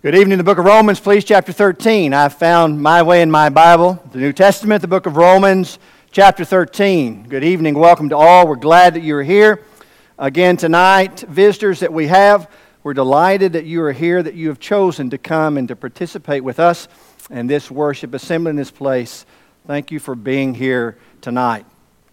Good evening. The book of Romans, please, chapter 13. I found my way in my Bible, the New Testament, the book of Romans, chapter 13. Good evening. Welcome to all. We're glad that you're here. Again tonight, visitors that we have, we're delighted that you are here, that you have chosen to come and to participate with us in this worship assembly in this place. Thank you for being here tonight.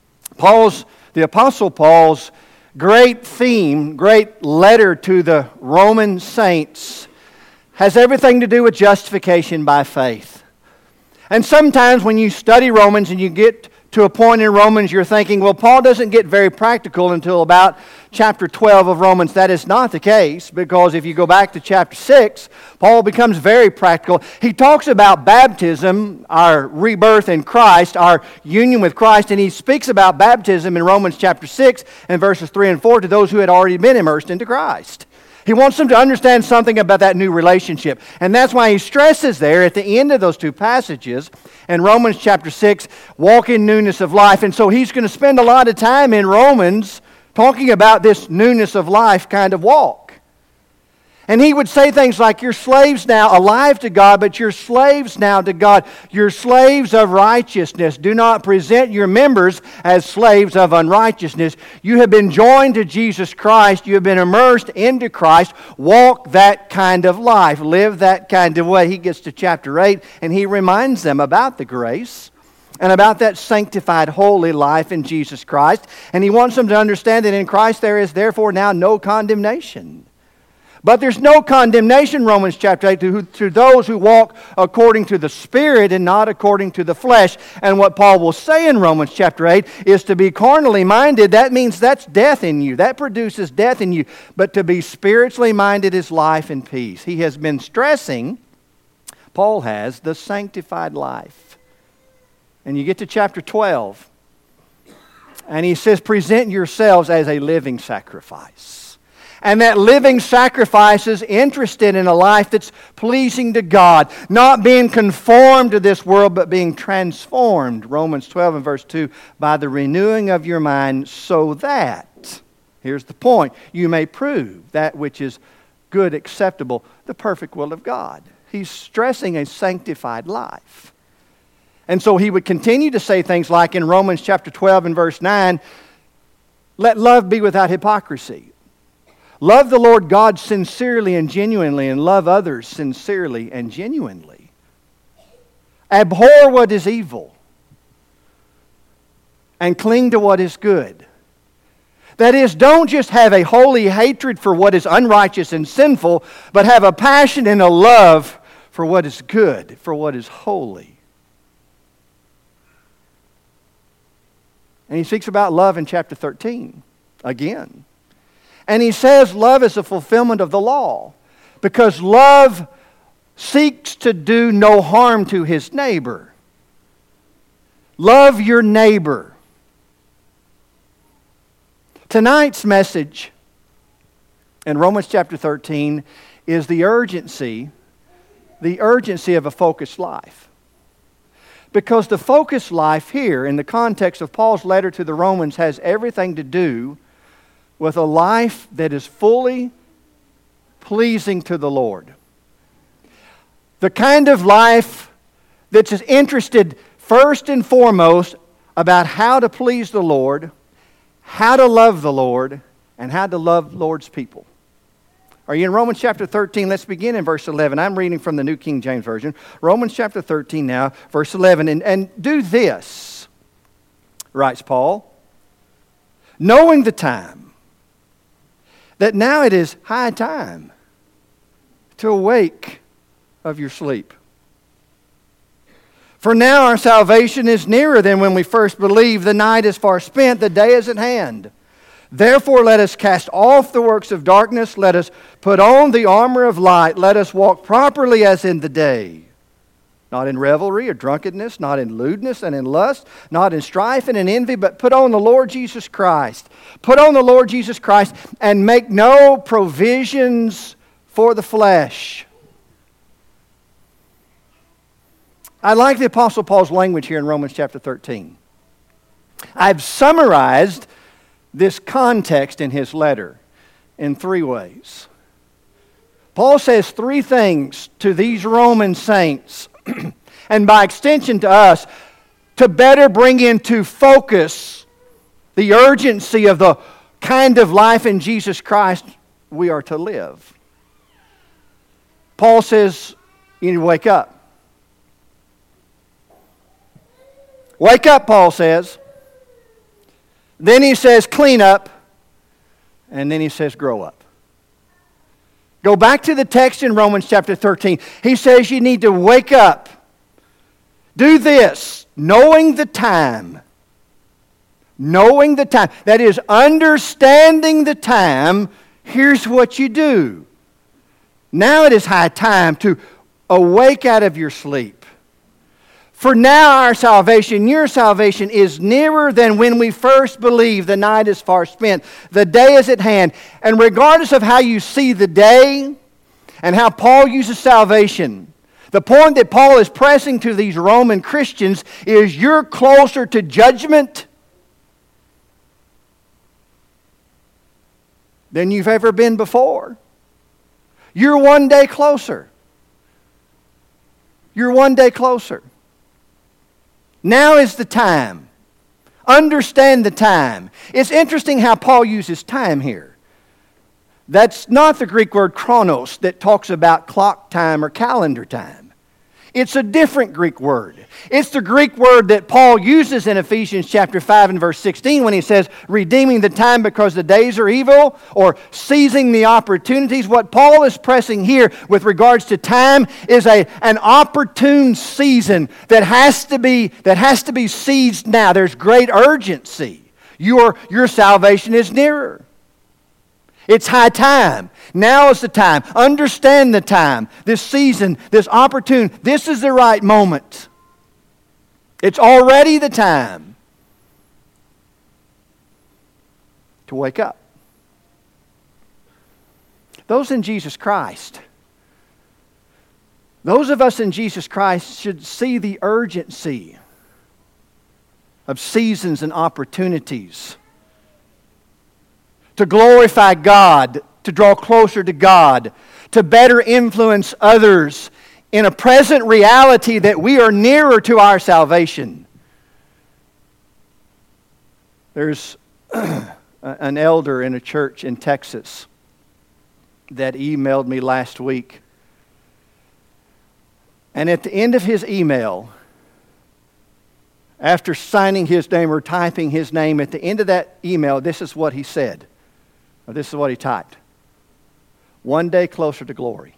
The Apostle Paul's great theme, great letter to the Roman saints has everything to do with justification by faith. And sometimes when you study Romans and you get to a point in Romans, you're thinking, well, Paul doesn't get very practical until about chapter 12 of Romans. That is not the case, because if you go back to chapter 6, Paul becomes very practical. He talks about baptism, our rebirth in Christ, our union with Christ, and he speaks about baptism in Romans chapter 6 and verses 3 and 4 to those who had already been immersed into Christ. He wants them to understand something about that new relationship. And that's why he stresses there at the end of those two passages in Romans chapter 6, walk in newness of life. And so he's going to spend a lot of time in Romans talking about this newness of life kind of walk. And he would say things like, you're slaves now, alive to God, but you're slaves now to God. You're slaves of righteousness. Do not present your members as slaves of unrighteousness. You have been joined to Jesus Christ. You have been immersed into Christ. Walk that kind of life. Live that kind of way. He gets to chapter 8, and he reminds them about the grace and about that sanctified, holy life in Jesus Christ. And he wants them to understand that in Christ there is therefore now no condemnation. But there's no condemnation, Romans chapter 8, to those who walk according to the Spirit and not according to the flesh. And what Paul will say in Romans chapter 8 is to be carnally minded. That means that's death in you. That produces death in you. But to be spiritually minded is life and peace. He has been stressing, Paul has, the sanctified life. And you get to chapter 12, and he says, present yourselves as a living sacrifice. And that living sacrifice is interested in a life that's pleasing to God, not being conformed to this world, but being transformed, Romans 12 and verse 2, by the renewing of your mind, so that, here's the point, you may prove that which is good, acceptable, the perfect will of God. He's stressing a sanctified life. And so he would continue to say things like in Romans chapter 12 and verse 9, let love be without hypocrisy. Love the Lord God sincerely and genuinely, and love others sincerely and genuinely. Abhor what is evil, and cling to what is good. That is, don't just have a holy hatred for what is unrighteous and sinful, but have a passion and a love for what is good, for what is holy. And he speaks about love in chapter 13 again. And he says love is a fulfillment of the law, because love seeks to do no harm to his neighbor. Love your neighbor. Tonight's message in Romans chapter 13 is the urgency of a focused life. Because the focused life here, in the context of Paul's letter to the Romans, has everything to do with a life that is fully pleasing to the Lord. The kind of life that's interested first and foremost about how to please the Lord, how to love the Lord, and how to love the Lord's people. Are you in Romans chapter 13? Let's begin in verse 11. I'm reading from the New King James Version. Romans chapter 13 now, verse 11. And do this, writes Paul, knowing the time, that now it is high time to awake of your sleep. For now our salvation is nearer than when we first believed. The night is far spent, the day is at hand. Therefore let us cast off the works of darkness. Let us put on the armor of light. Let us walk properly as in the day. Not in revelry or drunkenness, not in lewdness and in lust, not in strife and in envy, but put on the Lord Jesus Christ. Put on the Lord Jesus Christ and make no provisions for the flesh. I like the Apostle Paul's language here in Romans chapter 13. I've summarized this context in his letter in three ways. Paul says three things to these Roman saints, and by extension to us, to better bring into focus the urgency of the kind of life in Jesus Christ we are to live. Paul says, you need to wake up. Wake up, Paul says. Then he says, clean up. And then he says, grow up. Go back to the text in Romans chapter 13. He says you need to wake up. Do this, knowing the time. Knowing the time. That is, understanding the time. Here's what you do. Now it is high time to awake out of your sleep. For now our salvation, your salvation, is nearer than when we first believed. The night is far spent. The day is at hand. And regardless of how you see the day and how Paul uses salvation, the point that Paul is pressing to these Roman Christians is you're closer to judgment than you've ever been before. You're one day closer. You're one day closer. Now is the time. Understand the time. It's interesting how Paul uses time here. That's not the Greek word chronos that talks about clock time or calendar time. It's a different Greek word. It's the Greek word that Paul uses in Ephesians chapter 5 and verse 16 when he says, redeeming the time because the days are evil, or seizing the opportunities. What Paul is pressing here with regards to time is an opportune season that has to be seized now. There's great urgency. Your salvation is nearer. It's high time. Now is the time. Understand the time. This season, this opportune, this is the right moment. It's already the time to wake up. Those in Jesus Christ, those of us in Jesus Christ should see the urgency of seasons and opportunities to glorify God, to draw closer to God, to better influence others in a present reality that we are nearer to our salvation. There's an elder in a church in Texas that emailed me last week. And at the end of his email, after signing his name or typing his name, at the end of that email, this is what he said. Or this is what he typed. One day closer to glory.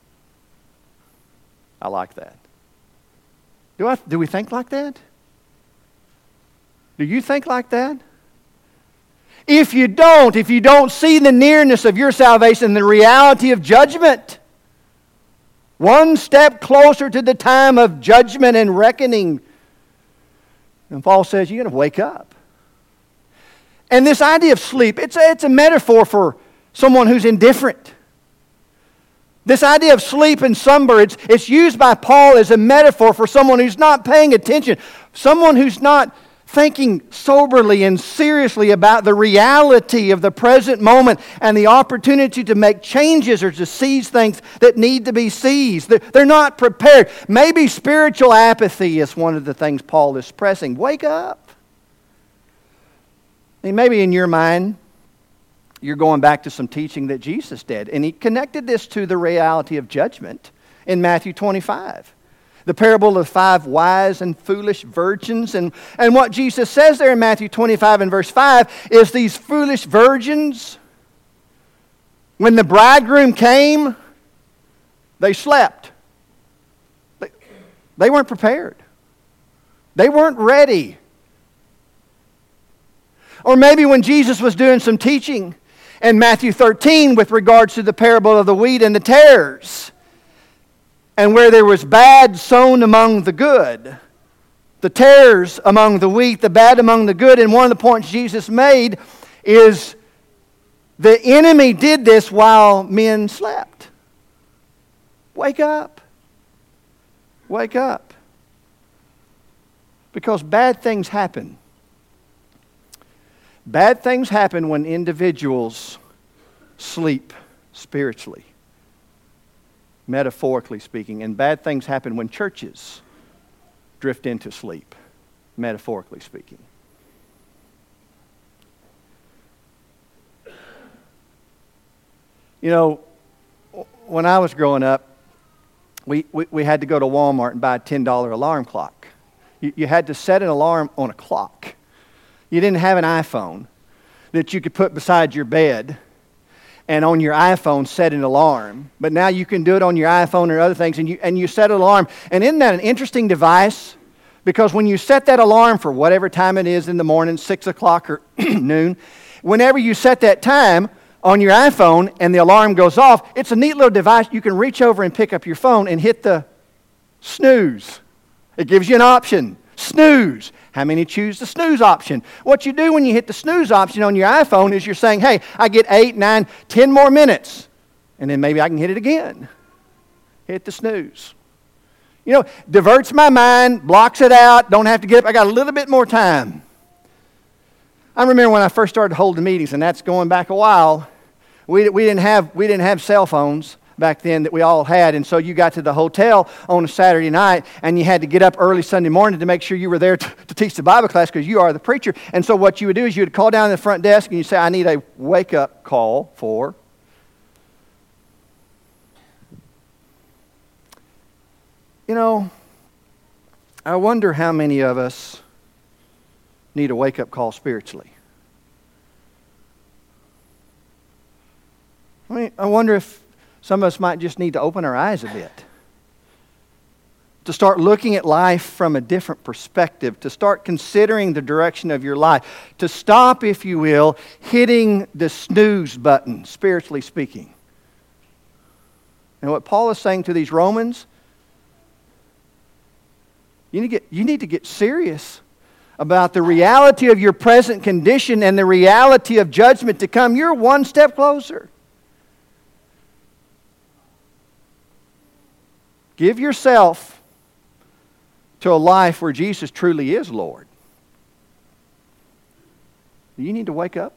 I like that. Do we think like that? Do you think like that? If you don't see the nearness of your salvation, the reality of judgment, one step closer to the time of judgment and reckoning, and Paul says you're going to wake up. And this idea of sleep, it's a metaphor for someone who's indifferent. This idea of sleep and slumber, it's used by Paul as a metaphor for someone who's not paying attention, someone who's not thinking soberly and seriously about the reality of the present moment and the opportunity to make changes or to seize things that need to be seized. They're not prepared. Maybe spiritual apathy is one of the things Paul is pressing. Wake up. And maybe in your mind, you're going back to some teaching that Jesus did. And he connected this to the reality of judgment in Matthew 25. The parable of 5 wise and foolish virgins. And what Jesus says there in Matthew 25 and verse 5 is these foolish virgins, when the bridegroom came, they slept. They weren't prepared. They weren't ready. Or maybe when Jesus was doing some teaching in Matthew 13 with regards to the parable of the wheat and the tares, and where there was bad sown among the good, the tares among the wheat, the bad among the good. And one of the points Jesus made is the enemy did this while men slept. Wake up. Wake up. Because bad things happen. Bad things happen when individuals sleep spiritually. metaphorically speaking. And bad things happen when churches drift into sleep, metaphorically speaking. You know, when I was growing up, we had to go to Walmart and buy a $10 alarm clock. You had to set an alarm on a clock. You didn't have an iPhone that you could put beside your bed and on your iPhone set an alarm. But now you can do it on your iPhone or other things, and you set an alarm. And isn't that an interesting device? Because when you set that alarm for whatever time it is in the morning, 6 o'clock or noon, whenever you set that time on your iPhone and the alarm goes off, it's a neat little device. You can reach over and pick up your phone and hit the snooze. It gives you an option. Snooze. How many choose the snooze option? What you do when you hit the snooze option on your iPhone is you're saying, hey, I get 8, 9, 10 more minutes. And then maybe I can hit it again. Hit the snooze. You know, diverts my mind, blocks it out, don't have to get up. I got a little bit more time. I remember when I first started holding meetings, and that's going back a while. We didn't have cell phones back then that we all had, and so you got to the hotel on a Saturday night, and you had to get up early Sunday morning to make sure you were there to teach the Bible class because you are the preacher. And so what you would do is you would call down to the front desk and you say, I need a wake-up call for... You know, I wonder how many of us need a wake-up call spiritually. I wonder if some of us might just need to open our eyes a bit. To start looking at life from a different perspective. To start considering the direction of your life. To stop, if you will, hitting the snooze button, spiritually speaking. And what Paul is saying to these Romans, you need to get serious about the reality of your present condition and the reality of judgment to come. You're one step closer. Give yourself to a life where Jesus truly is Lord. You need to wake up.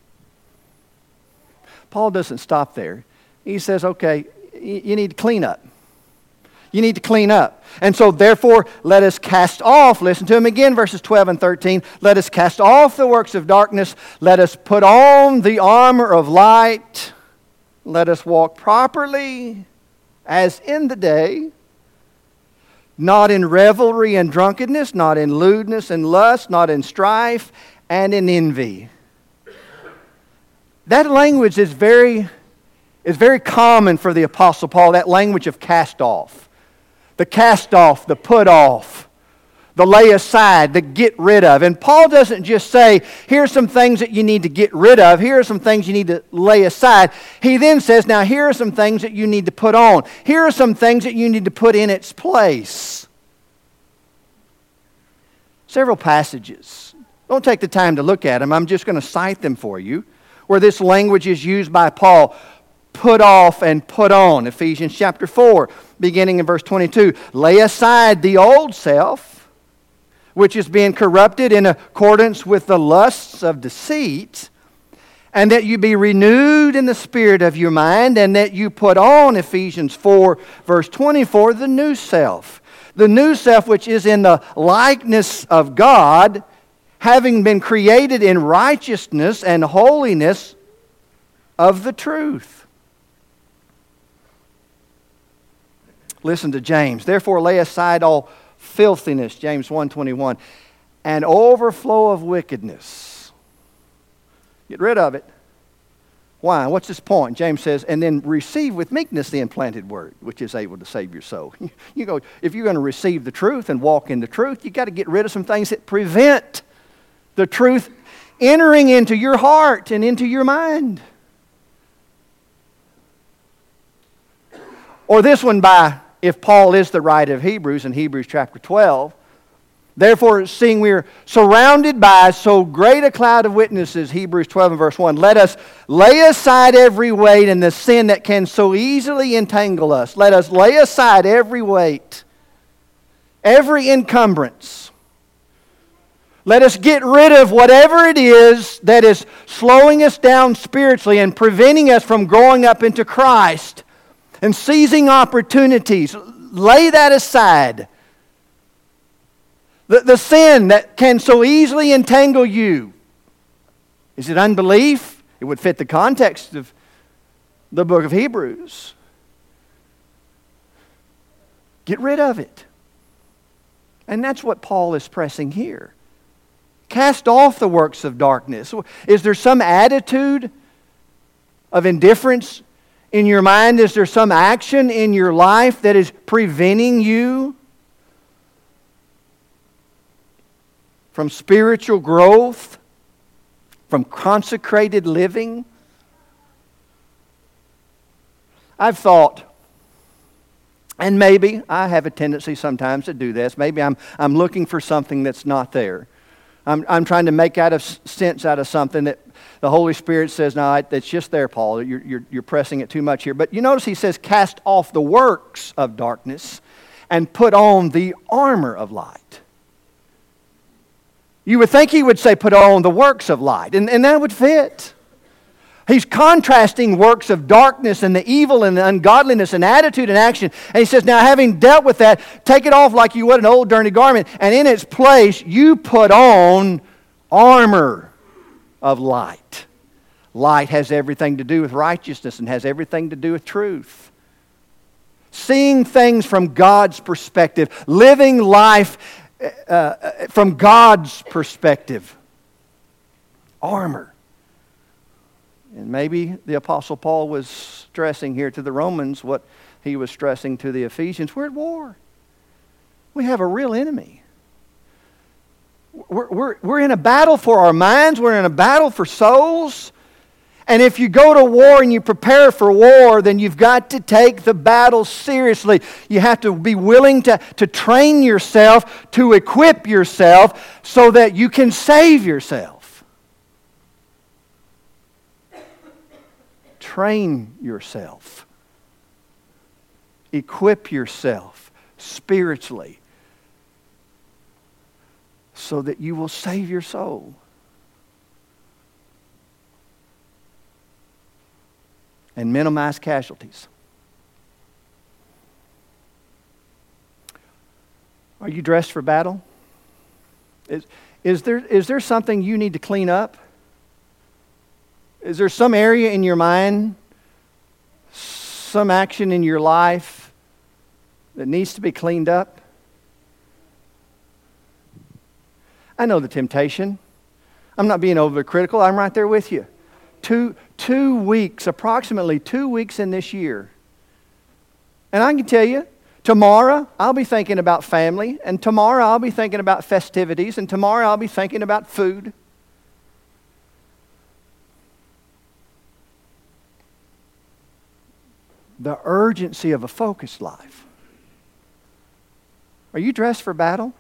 Paul doesn't stop there. He says, okay, you need to clean up. You need to clean up. And so therefore, let us cast off, listen to him again, verses 12 and 13. Let us cast off the works of darkness. Let us put on the armor of light. Let us walk properly as in the day, not in revelry and drunkenness, not in lewdness and lust, not in strife and in envy. That language is very common for the Apostle Paul, that language of cast off. The cast off, the put off, the lay aside, the get rid of. And Paul doesn't just say, here's some things that you need to get rid of. Here are some things you need to lay aside. He then says, now here are some things that you need to put on. Here are some things that you need to put in its place. Several passages. Don't take the time to look at them. I'm just going to cite them for you, where this language is used by Paul. Put off and put on. Ephesians chapter 4, beginning in verse 22. Lay aside the old self, which is being corrupted in accordance with the lusts of deceit, and that you be renewed in the spirit of your mind, and that you put on, Ephesians 4, verse 24, the new self. The new self which is in the likeness of God, having been created in righteousness and holiness of the truth. Listen to James. Therefore lay aside all filthiness, James 1:21, and overflow of wickedness. Get rid of it. Why? What's his point? James says, and then receive with meekness the implanted word, which is able to save your soul. You go, if you're going to receive the truth and walk in the truth, you've got to get rid of some things that prevent the truth entering into your heart and into your mind. Or this one by, if Paul is the writer of Hebrews in Hebrews chapter 12, therefore, seeing we are surrounded by so great a cloud of witnesses, Hebrews 12 and verse 1, let us lay aside every weight and the sin that can so easily entangle us. Let us lay aside every weight, every encumbrance. Let us get rid of whatever it is that is slowing us down spiritually and preventing us from growing up into Christ. and seizing opportunities. Lay that aside. The sin that can so easily entangle you. Is it unbelief? It would fit the context of the book of Hebrews. Get rid of it. And that's what Paul is pressing here. Cast off the works of darkness. Is there some attitude of indifference in your mind? Is there some action in your life that is preventing you from spiritual growth, from consecrated living? I've thought, and maybe I have a tendency sometimes to do this. Maybe I'm looking for something that's not there. I'm trying to make sense out of something that the Holy Spirit says, no, it's just there, Paul. You're pressing it too much here. But you notice he says, cast off the works of darkness and put on the armor of light. You would think he would say, put on the works of light, and that would fit. He's contrasting works of darkness and the evil and the ungodliness and attitude and action. And he says, now having dealt with that, take it off like you would an old dirty garment, and in its place you put on armor of light. Light has everything to do with righteousness and has everything to do with truth. Seeing things from God's perspective, living life from God's perspective. Armor. And maybe the Apostle Paul was stressing here to the Romans what he was stressing to the Ephesians. We're at war. We have a real enemy. We're in a battle for our minds. We're in a battle for souls. And if you go to war and you prepare for war, then you've got to take the battle seriously. You have to be willing to train yourself, to equip yourself so that you can save yourself. Train yourself. Equip yourself spiritually so that you will save your soul. And minimize casualties. Are you dressed for battle? Is there something you need to clean up? Is there some area in your mind, some action in your life that needs to be cleaned up? I know the temptation. I'm not being overcritical. I'm right there with you. 2 weeks, approximately 2 weeks in this year. And I can tell you, tomorrow I'll be thinking about family, and tomorrow I'll be thinking about festivities, and tomorrow I'll be thinking about food. The urgency of a focused life. Are you dressed for battle?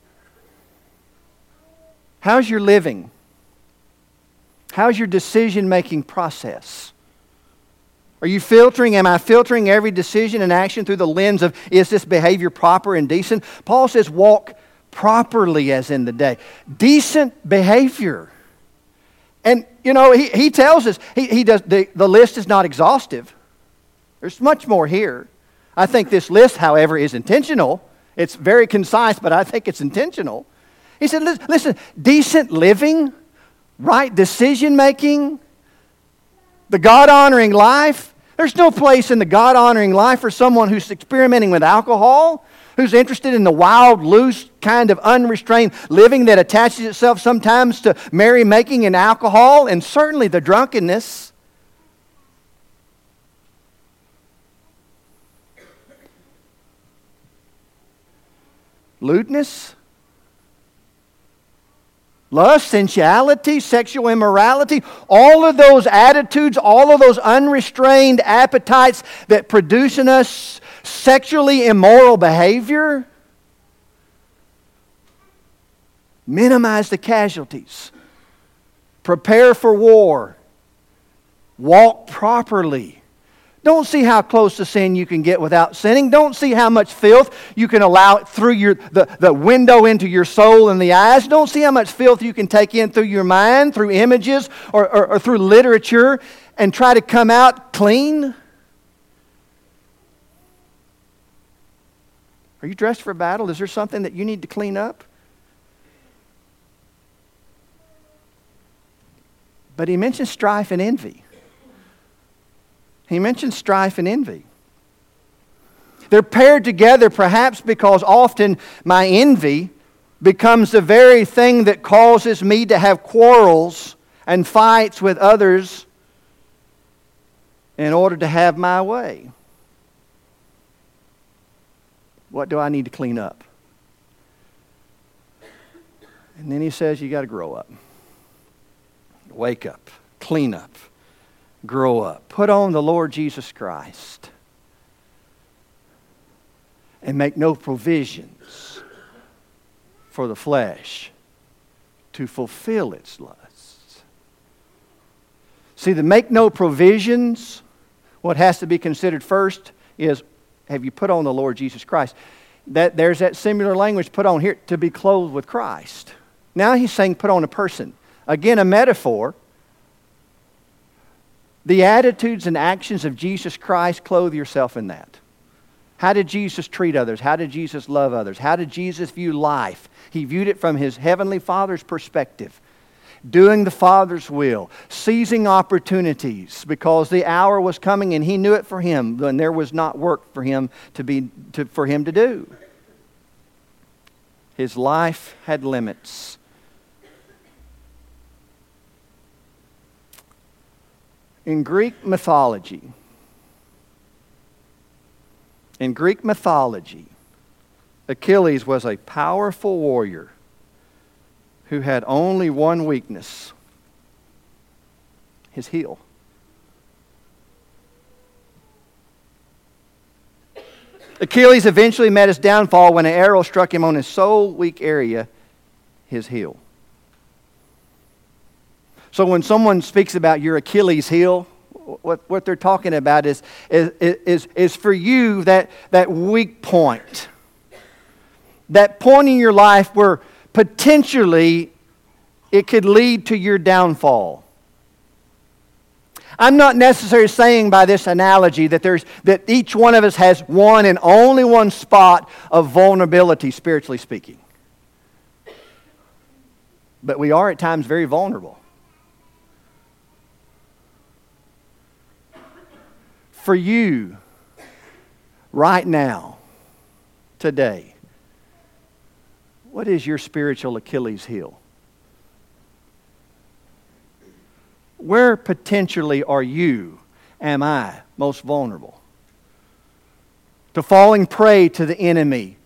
How's your living? How's your decision-making process? Am I filtering every decision and action through the lens of, is this behavior proper and decent? Paul says, walk properly as in the day. Decent behavior. And, he tells us, he does, the list is not exhaustive. There's much more here. I think this list, however, is intentional. It's very concise, but I think it's intentional. He said, listen, decent living, right decision-making, the God-honoring life. There's no place in the God-honoring life for someone who's experimenting with alcohol, who's interested in the wild, loose, kind of unrestrained living that attaches itself sometimes to merrymaking and alcohol, and certainly the drunkenness. Lewdness. Lust, sensuality, sexual immorality, all of those attitudes, all of those unrestrained appetites that produce in us sexually immoral behavior. Minimize the casualties. Prepare for war. Walk properly. Don't see how close to sin you can get without sinning. Don't see how much filth you can allow through the window into your soul and the eyes. Don't see how much filth you can take in through your mind, through images, or through literature, and try to come out clean. Are you dressed for battle? Is there something that you need to clean up? But he mentions strife and envy. He mentions strife and envy. They're paired together perhaps because often my envy becomes the very thing that causes me to have quarrels and fights with others in order to have my way. What do I need to clean up? And then he says, you got to grow up. Wake up. Clean up. Grow up. Put on the Lord Jesus Christ. And make no provisions for the flesh to fulfill its lusts. See, the make no provisions, what has to be considered first is, have you put on the Lord Jesus Christ? There's that similar language put on here, to be clothed with Christ. Now he's saying put on a person. Again, a metaphor. The attitudes and actions of Jesus Christ, clothe yourself in that. How did Jesus treat others? How did Jesus love others? How did Jesus view life? He viewed it from His Heavenly Father's perspective. Doing the Father's will. Seizing opportunities because the hour was coming and He knew it for him when there was not work for him to do. His life had limits. In Greek mythology, Achilles was a powerful warrior who had only one weakness: his heel. Achilles eventually met his downfall when an arrow struck him on his sole weak area, his heel. So when someone speaks about your Achilles heel, what they're talking about is for you that weak point. That point in your life where potentially it could lead to your downfall. I'm not necessarily saying by this analogy that each one of us has one and only one spot of vulnerability, spiritually speaking. But we are at times very vulnerable. For you, right now, today, what is your spiritual Achilles heel? Where potentially am I most vulnerable? To falling prey to the enemy.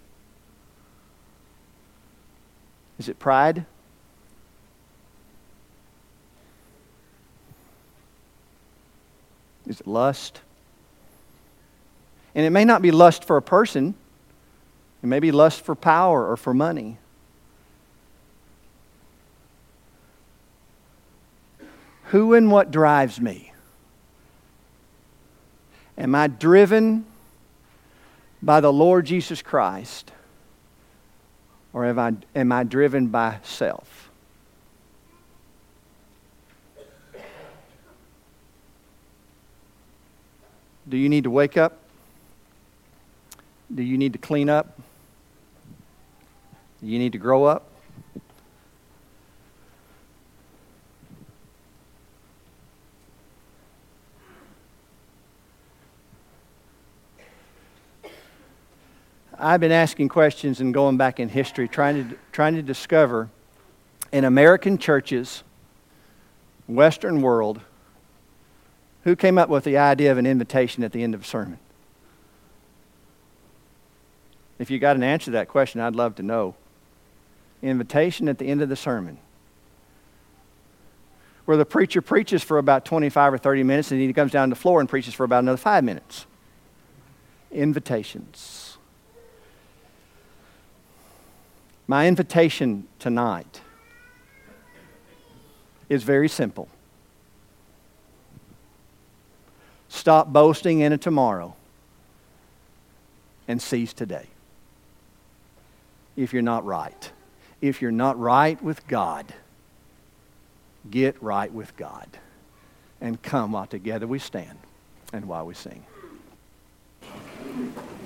Is it pride? Is it lust? And it may not be lust for a person. It may be lust for power or for money. Who and what drives me? Am I driven by the Lord Jesus Christ? Or am I driven by self? Do you need to wake up? Do you need to clean up? Do you need to grow up? I've been asking questions and going back in history, trying to discover in American churches, Western world, who came up with the idea of an invitation at the end of a sermon. If you got an answer to that question, I'd love to know. Invitation at the end of the sermon. Where the preacher preaches for about 25 or 30 minutes and he comes down to the floor and preaches for about another 5 minutes. Invitations. My invitation tonight is very simple. Stop boasting in a tomorrow and seize today. If you're not right. If you're not right with God, get right with God. And come while together we stand and while we sing.